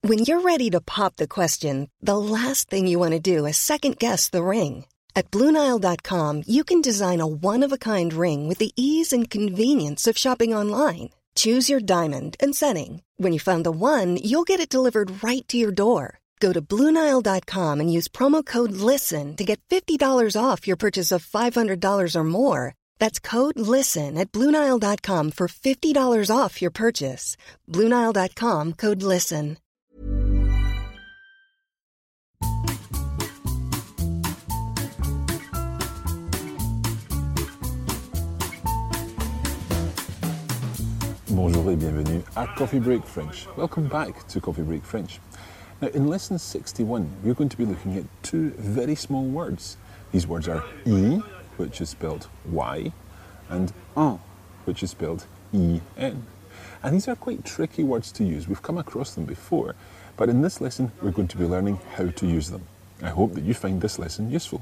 When you're ready to pop the question, the last thing you want to do is second-guess the ring. At BlueNile.com, you can design a one-of-a-kind ring with the ease and convenience of shopping online. Choose your diamond and setting. When you find the one, you'll get it delivered right to your door. Go to BlueNile.com and use promo code LISTEN to get $50 off your purchase of $500 or more. That's code LISTEN at BlueNile.com for $50 off your purchase. BlueNile.com, code LISTEN. Bonjour et bienvenue à Coffee Break French. Welcome back to Coffee Break French. Now, in lesson 61, we're going to be looking at two very small words. These words are I, which is spelled Y, and en, which is spelled E-N. And these are quite tricky words to use. We've come across them before, but in this lesson, we're going to be learning how to use them. I hope that you find this lesson useful.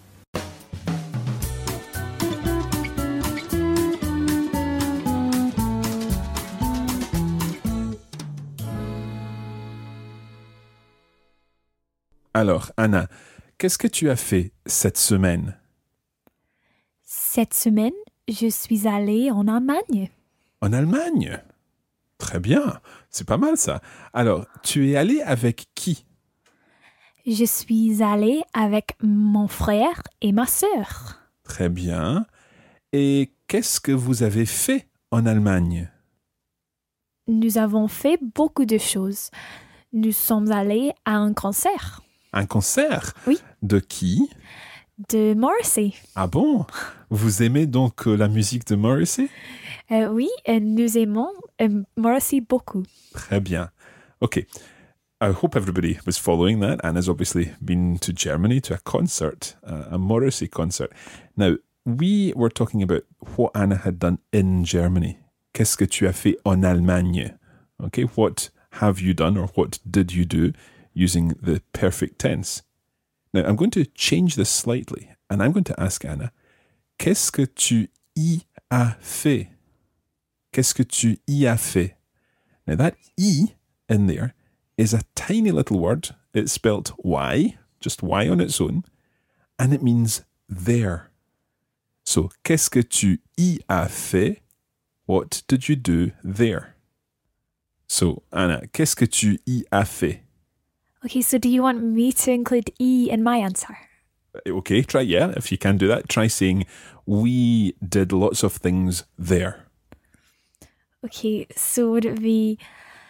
Alors, Anna, qu'est-ce que tu as fait cette semaine? Cette semaine, je suis allée en Allemagne. En Allemagne? Très bien, c'est pas mal ça. Alors, tu es allé avec qui? Je suis allée avec mon frère et ma sœur. Très bien. Et qu'est-ce que vous avez fait en Allemagne? Nous avons fait beaucoup de choses. Nous sommes allés à un concert. Un concert? Oui. De qui? De Morrissey. Ah bon? Vous aimez donc la musique de Morrissey? Oui, nous aimons Morrissey beaucoup. Très bien. Okay. I hope everybody was following that. Anna's obviously been to Germany to a concert, a Morrissey concert. Now, we were talking about what Anna had done in Germany. Qu'est-ce que tu as fait en Allemagne? Okay, what have you done or what did you do using the perfect tense? Now, I'm going to change this slightly and I'm going to ask Anna, qu'est-ce que tu y as fait? Qu'est-ce que tu y as fait? Now, that I in there is a tiny little word. It's spelt Y, just Y on its own, and it means there. So, qu'est-ce que tu y as fait? What did you do there? So, Anna, qu'est-ce que tu y as fait? Okay, so do you want me to include E in my answer? Okay, try, yeah, if you can do that. Try saying, we did lots of things there. Okay, so would it be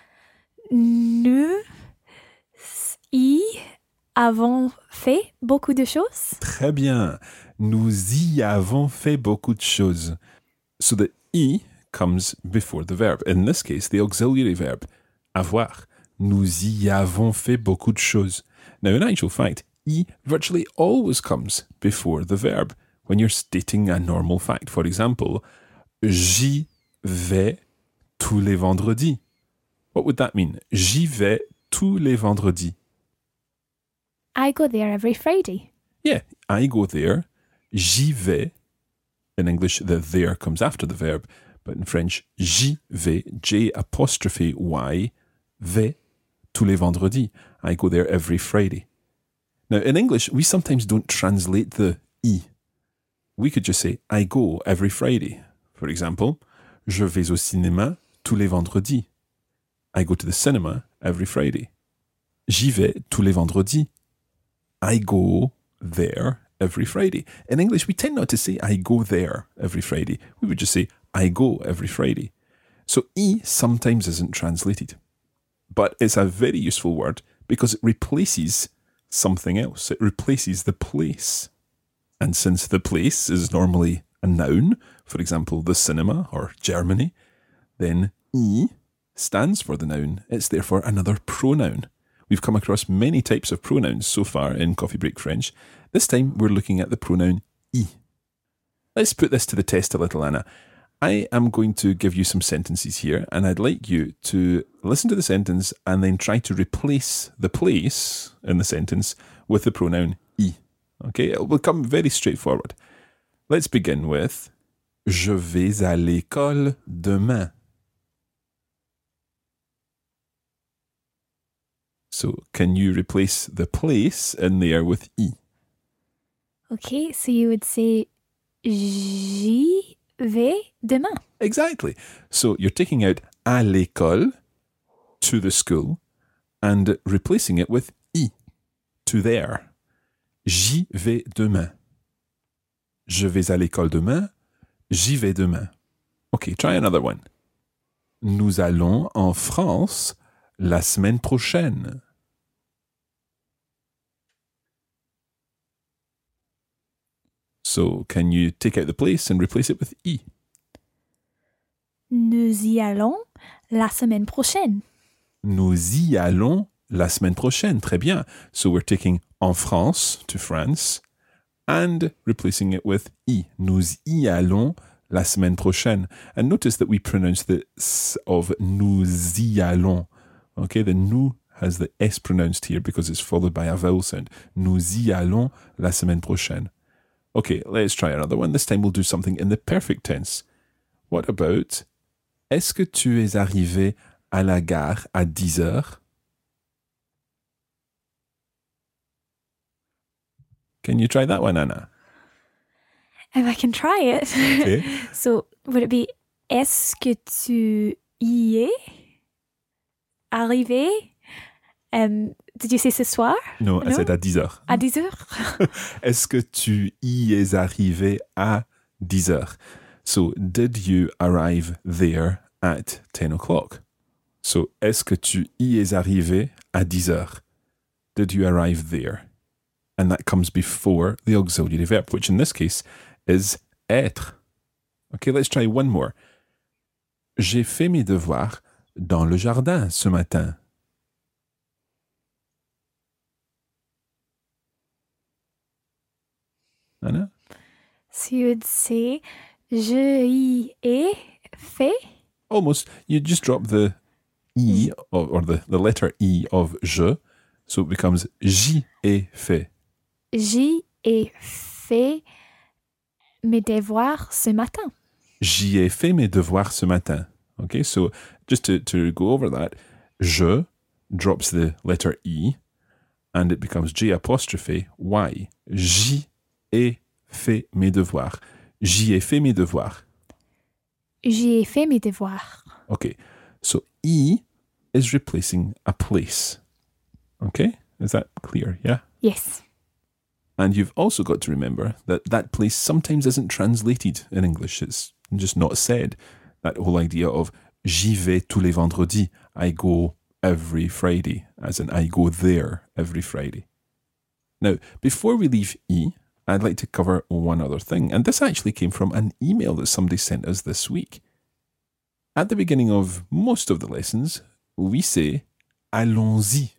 nous y avons fait beaucoup de choses? Très bien. Nous y avons fait beaucoup de choses. So the I comes before the verb. In this case, the auxiliary verb, avoir. Nous y avons fait beaucoup de choses. Now, in actual fact, I virtually always comes before the verb when you're stating a normal fact. For example, j'y vais tous les vendredis. What would that mean? J'y vais tous les vendredis. I go there every Friday. Yeah, I go there. J'y vais. In English, the there comes after the verb. But in French, j'y vais, J''y, vais, tous les vendredis. I go there every Friday. Now, in English, we sometimes don't translate the I. We could just say, I go every Friday. For example, je vais au cinéma tous les vendredis. I go to the cinema every Friday. J'y vais tous les vendredis. I go there every Friday. In English, we tend not to say, I go there every Friday. We would just say, I go every Friday. So, I sometimes isn't translated. But it's a very useful word because it replaces something else. It replaces the place. And since the place is normally a noun, for example, the cinema or Germany, then I stands for the noun. It's therefore another pronoun. We've come across many types of pronouns so far in Coffee Break French. This time we're looking at the pronoun I. Let's put this to the test a little, Anna. I am going to give you some sentences here, and I'd like you to listen to the sentence and then try to replace the place in the sentence with the pronoun I. Okay, it will come very straightforward. Let's begin with Je vais à l'école demain. So can you replace the place in there with I? Okay, so you would say j'y vais demain. Exactly. So you're taking out à l'école, to the school, and replacing it with I, to there. J'y vais demain. Je vais à l'école demain. J'y vais demain. Okay, try another one. Nous allons en France la semaine prochaine. So, can you take out the place and replace it with I? Nous y allons la semaine prochaine. Nous y allons la semaine prochaine. Très bien. So, we're taking en France to France and replacing it with I. Nous y allons la semaine prochaine. And notice that we pronounce the S of nous y allons. Okay, the nous has the S pronounced here because it's followed by a vowel sound. Nous y allons la semaine prochaine. Okay, let's try another one. This time we'll do something in the perfect tense. What about est-ce que tu es arrivé à la gare à 10 heures? Can you try that one, Anna? If I can try it. Okay. So, would it be est-ce que tu y es arrivé? Did you say ce soir? No, I said à 10 heures. À 10 heures? Est-ce que tu y es arrivé à 10 heures? So, did you arrive there at 10 o'clock? So, est-ce que tu y es arrivé à 10 heures? Did you arrive there? And that comes before the auxiliary verb, which in this case is être. Okay, let's try one more. J'ai fait mes devoirs dans le jardin ce matin. Anna? So you would say je y ai fait. Almost. You just drop the I or the letter I of je, so it becomes j'y ai fait. J'y ai fait mes devoirs ce matin. J'y ai fait mes devoirs ce matin. Okay, so just to go over that, je drops the letter I and it becomes J apostrophe Y. J'y ai fait mes devoirs. J'y ai fait mes devoirs. J'y ai fait mes devoirs. Okay, so I is replacing a place. Okay, is that clear? Yeah? Yes. And you've also got to remember that that place sometimes isn't translated in English. It's just not said. That whole idea of j'y vais tous les vendredis. I go every Friday, as in I go there every Friday. Now, before we leave I, I'd like to cover one other thing. And this actually came from an email that somebody sent us this week. At the beginning of most of the lessons, we say allons-y.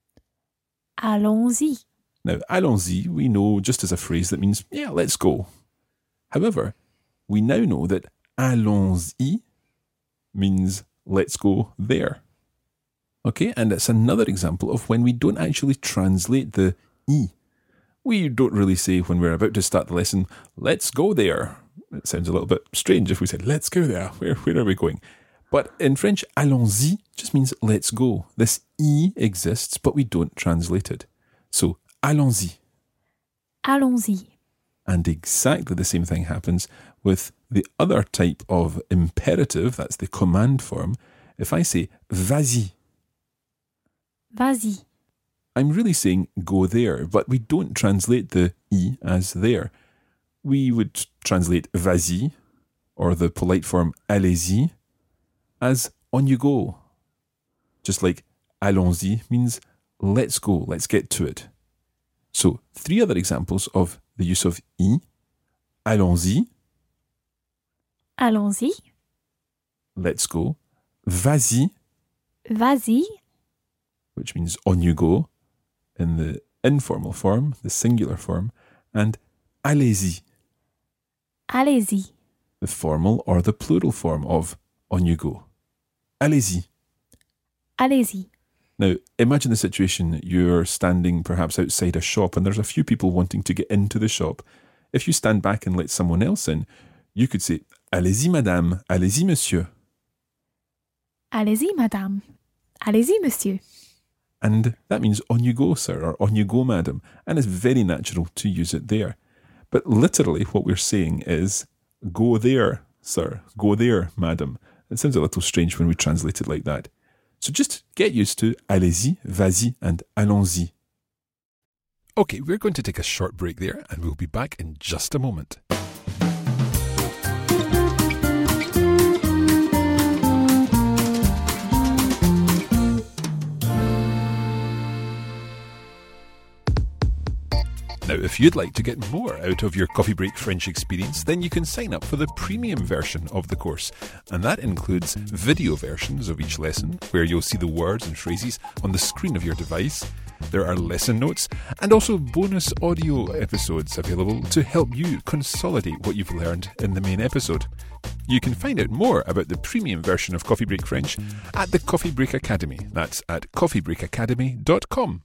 Allons-y. Now, allons-y, we know just as a phrase that means, yeah, let's go. However, we now know that allons-y means let's go there. Okay, and it's another example of when we don't actually translate the I. We don't really say when we're about to start the lesson, let's go there. It sounds a little bit strange if we said, let's go there. Where are we going? But in French, allons-y just means let's go. This I exists, but we don't translate it. So, allons-y. Allons-y. And exactly the same thing happens with the other type of imperative, that's the command form. If I say, vas-y, Vas-y. I'm really saying go there, but we don't translate the I as there. We would translate vas-y, or the polite form allez-y, as on you go. Just like allons-y means let's go, let's get to it. So, 3 other examples of the use of I. Allons-y, Allons-y. let's go. Vas-y, Vas-y. which means on you go, in the informal form, the singular form, and allez-y, Allez-y. the formal or the plural form of on you go. Allez-y. Allez-y. Now, imagine the situation. You're standing perhaps outside a shop and there's a few people wanting to get into the shop. If you stand back and let someone else in, you could say, allez-y, madame, allez-y, monsieur. Allez-y, madame. Allez-y, monsieur. And that means on you go, sir, or on you go, madam. And it's very natural to use it there. But literally what we're saying is, go there, sir, go there, madam. It sounds a little strange when we translate it like that. So just get used to allez-y, vas-y, and allons-y. Okay, we're going to take a short break there, and we'll be back in just a moment. Now, if you'd like to get more out of your Coffee Break French experience, then you can sign up for the premium version of the course. And that includes video versions of each lesson, where you'll see the words and phrases on the screen of your device. There are lesson notes and also bonus audio episodes available to help you consolidate what you've learned in the main episode. You can find out more about the premium version of Coffee Break French at the Coffee Break Academy. That's at coffeebreakacademy.com.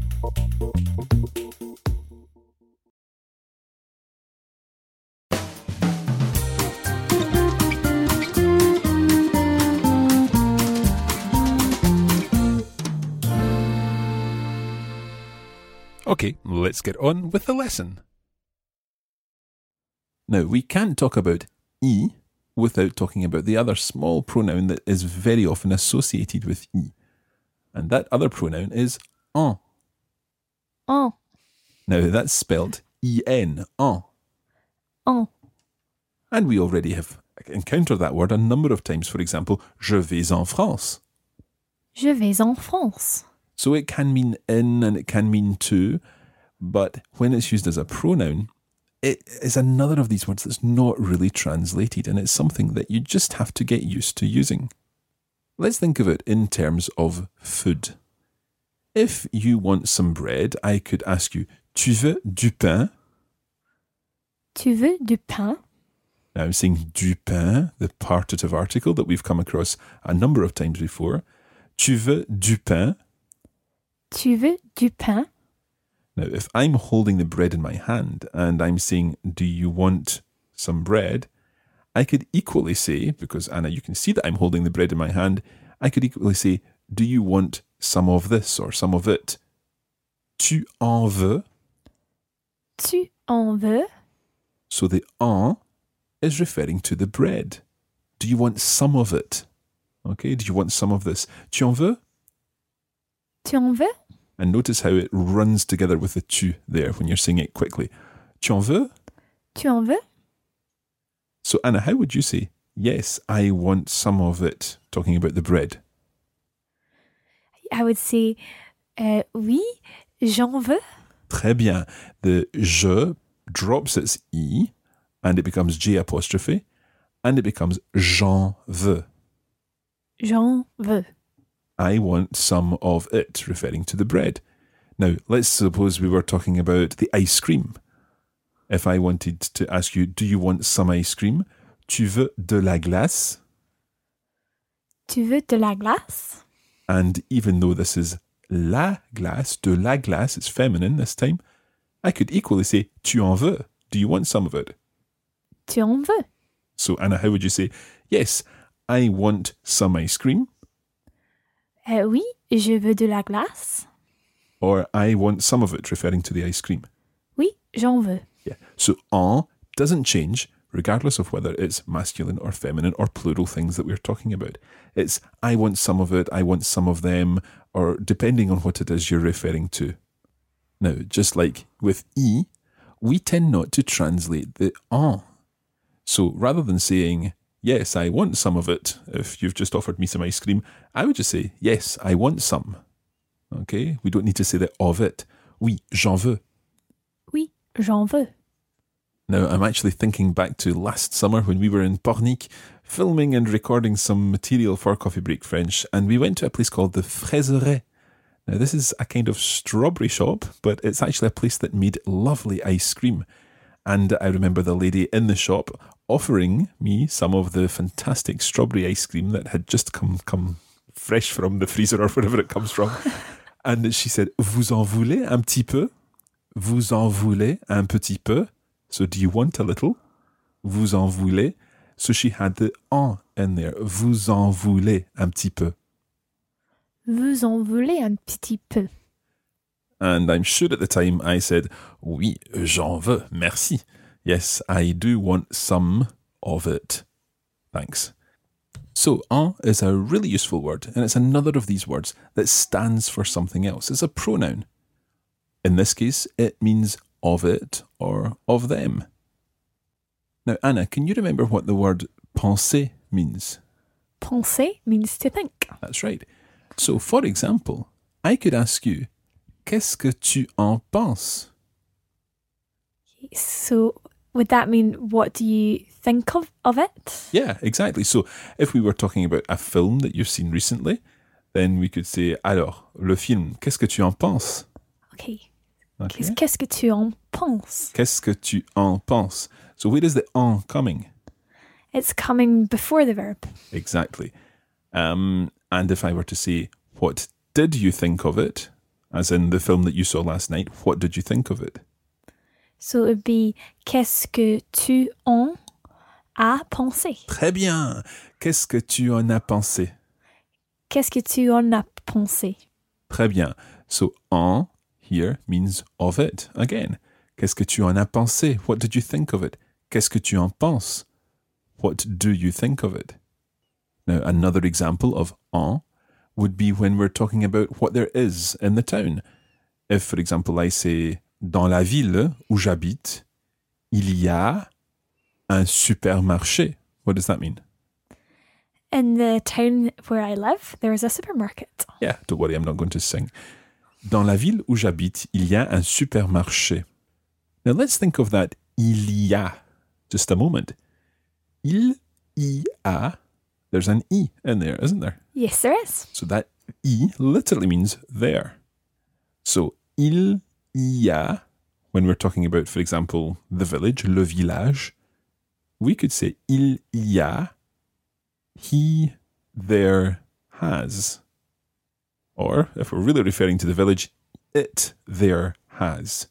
Okay, let's get on with the lesson. Now, we can't talk about I without talking about the other small pronoun that is very often associated with I. And that other pronoun is en. En. Now, that's spelled E-N, en. En. And we already have encountered that word a number of times. For example, je vais en France. Je vais en France. So it can mean in and it can mean to, but when it's used as a pronoun, it is another of these words that's not really translated, and it's something that you just have to get used to using. Let's think of it in terms of food. If you want some bread, I could ask you, tu veux du pain? Tu veux du pain? Now I'm saying du pain, the partitive article that we've come across a number of times before. Tu veux du pain? Tu veux du pain? Now, if I'm holding the bread in my hand and I'm saying, do you want some bread? I could equally say, because Anna, you can see that I'm holding the bread in my hand, I could equally say, do you want some of this or some of it? Tu en veux? Tu en veux? So the en is referring to the bread. Do you want some of it? Okay, do you want some of this? Tu en veux? Tu en veux? And notice how it runs together with the tu there when you're saying it quickly. Tu en veux? Tu en veux? So Anna, how would you say, yes, I want some of it, talking about the bread? I would say, oui, j'en veux. Très bien. The je drops its I and it becomes J apostrophe and it becomes j'en veux. J'en veux. I want some of it, referring to the bread. Now, let's suppose we were talking about the ice cream. If I wanted to ask you, do you want some ice cream? Tu veux de la glace? Tu veux de la glace? And even though this is la glace, de la glace, it's feminine this time, I could equally say, tu en veux? Do you want some of it? Tu en veux? So, Anna, how would you say, yes, I want some ice cream? Oui, je veux de la glace. Or I want some of it, referring to the ice cream. Oui, j'en veux. Yeah. So en doesn't change regardless of whether it's masculine or feminine or plural things that we're talking about. It's I want some of it, I want some of them, or depending on what it is you're referring to. Now, just like with I, we tend not to translate the en. So rather than saying, yes, I want some of it, if you've just offered me some ice cream, I would just say, yes, I want some. Okay? We don't need to say the of it. Oui, j'en veux. Oui, j'en veux. Now, I'm actually thinking back to last summer when we were in Pornic, filming and recording some material for Coffee Break French, and we went to a place called the Fraiseret. Now, this is a kind of strawberry shop, but it's actually a place that made lovely ice cream. And I remember the lady in the shop offering me some of the fantastic strawberry ice cream that had just come fresh from the freezer or wherever it comes from. And she said, vous en voulez un petit peu? Vous en voulez un petit peu? So do you want a little? Vous en voulez? So she had the en in there. Vous en voulez un petit peu? Vous en voulez un petit peu. And I'm sure at the time I said, oui, j'en veux, merci. Yes, I do want some of it. Thanks. So, en is a really useful word, and it's another of these words that stands for something else. It's a pronoun. In this case, it means of it or of them. Now, Anna, can you remember what the word penser means? Penser means to think. That's right. So, for example, I could ask you, qu'est-ce que tu en penses? So would that mean, what do you think of it? Yeah, exactly. So, if we were talking about a film that you've seen recently, then we could say, alors, le film, qu'est-ce que tu en penses? Okay. Okay. Qu'est-ce que tu en penses? Qu'est-ce que tu en penses? So, where is the en coming? It's coming before the verb. Exactly. And if I were to say, what did you think of it? As in the film that you saw last night, what did you think of it? So it would be, qu'est-ce que tu en as pensé? Très bien. Qu'est-ce que tu en as pensé? Qu'est-ce que tu en as pensé? Très bien. So, en here means of it. Again, qu'est-ce que tu en as pensé? What did you think of it? Qu'est-ce que tu en penses? What do you think of it? Now, another example of en would be when we're talking about what there is in the town. If, for example, I say, dans la ville où j'habite, il y a un supermarché. What does that mean? In the town where I live, there is a supermarket. Yeah, don't worry, I'm not going to sing. Dans la ville où j'habite, il y a un supermarché. Now let's think of that il y a. Just a moment. Il y a. There's an I in there, isn't there? Yes, there is. So that I literally means there. So il y a, when we're talking about, for example, the village, le village, we could say il y a, he there has. Or, if we're really referring to the village, it there has.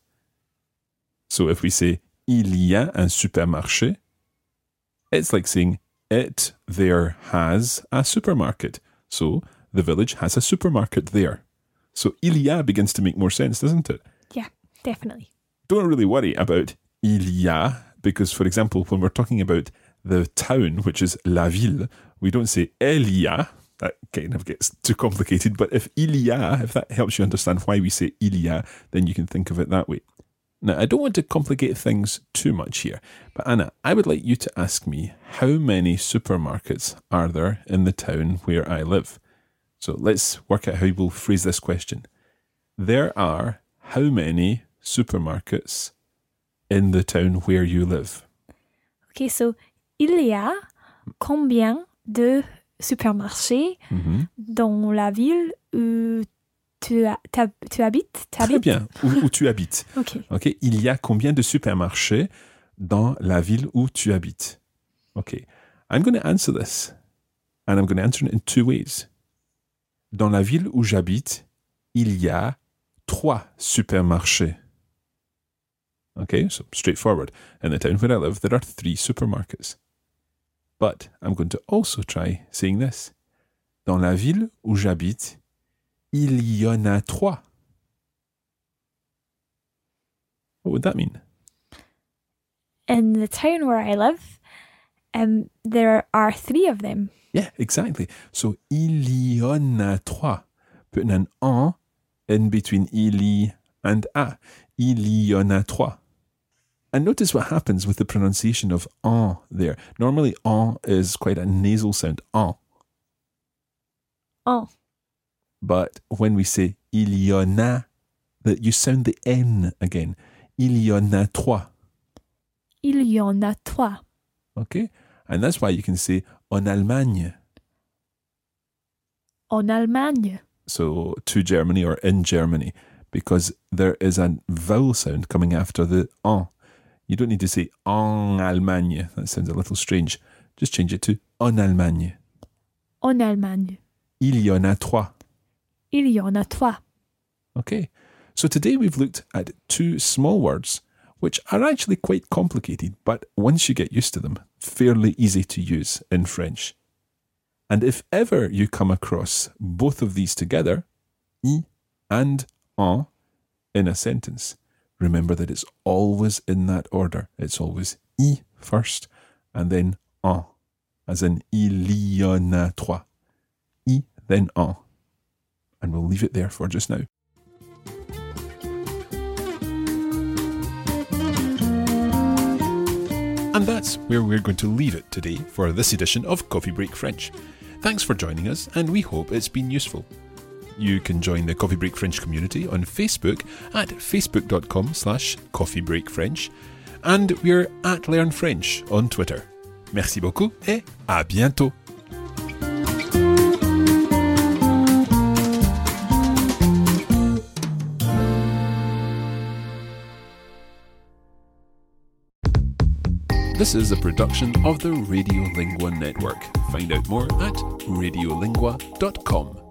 So if we say il y a un supermarché, it's like saying it there has a supermarket. So the village has a supermarket there. So il y a begins to make more sense, doesn't it? Yeah, definitely. Don't really worry about il y a, because, for example, when we're talking about the town, which is la ville, we don't say elle y a. That kind of gets too complicated. But if il y a, if that helps you understand why we say il y a, then you can think of it that way. Now, I don't want to complicate things too much here, but Anna, I would like you to ask me, how many supermarkets are there in the town where I live? So let's work out how we'll phrase this question. There are how many supermarkets in the town where you live? Okay, so il y a combien de supermarchés dans la ville où tu habites? Très bien, où tu habites. Okay. Il y a combien de supermarchés dans la ville où tu habites? Okay, I'm going to answer this, and I'm going to answer it in two ways. Dans la ville où j'habite, il y a 3 supermarchés. Okay, so straightforward. In the town where I live, there are 3 supermarkets. But I'm going to also try saying this. Dans la ville où j'habite, il y en a 3. What would that mean? In the town where I live, there are 3 of them. Yeah, exactly. So, il y en a 3. Putting an en in between il y and a. Il y en a 3. And notice what happens with the pronunciation of en there. Normally, en is quite a nasal sound. En. En. But when we say il y en a, you sound the N again. Il y en a 3. Il y en a 3. Okay? And that's why you can say en Allemagne. En Allemagne. So to Germany or in Germany, because there is a vowel sound coming after the en. You don't need to say en Allemagne. That sounds a little strange. Just change it to en Allemagne. En Allemagne. Il y en a 3. Il y en a 3. Okay. So today we've looked at 2 small words which are actually quite complicated, but once you get used to them, fairly easy to use in French. And if ever you come across both of these together, I and en, in a sentence, remember that it's always in that order. It's always I first and then en, as in il y en a trois. I, then en. And we'll leave it there for just now. And that's where we're going to leave it today for this edition of Coffee Break French. Thanks for joining us, and we hope it's been useful. You can join the Coffee Break French community on Facebook at facebook.com/coffeebreakfrench, and we're at Learn French on Twitter. Merci beaucoup et à bientôt. This is a production of the Radiolingua Network. Find out more at radiolingua.com.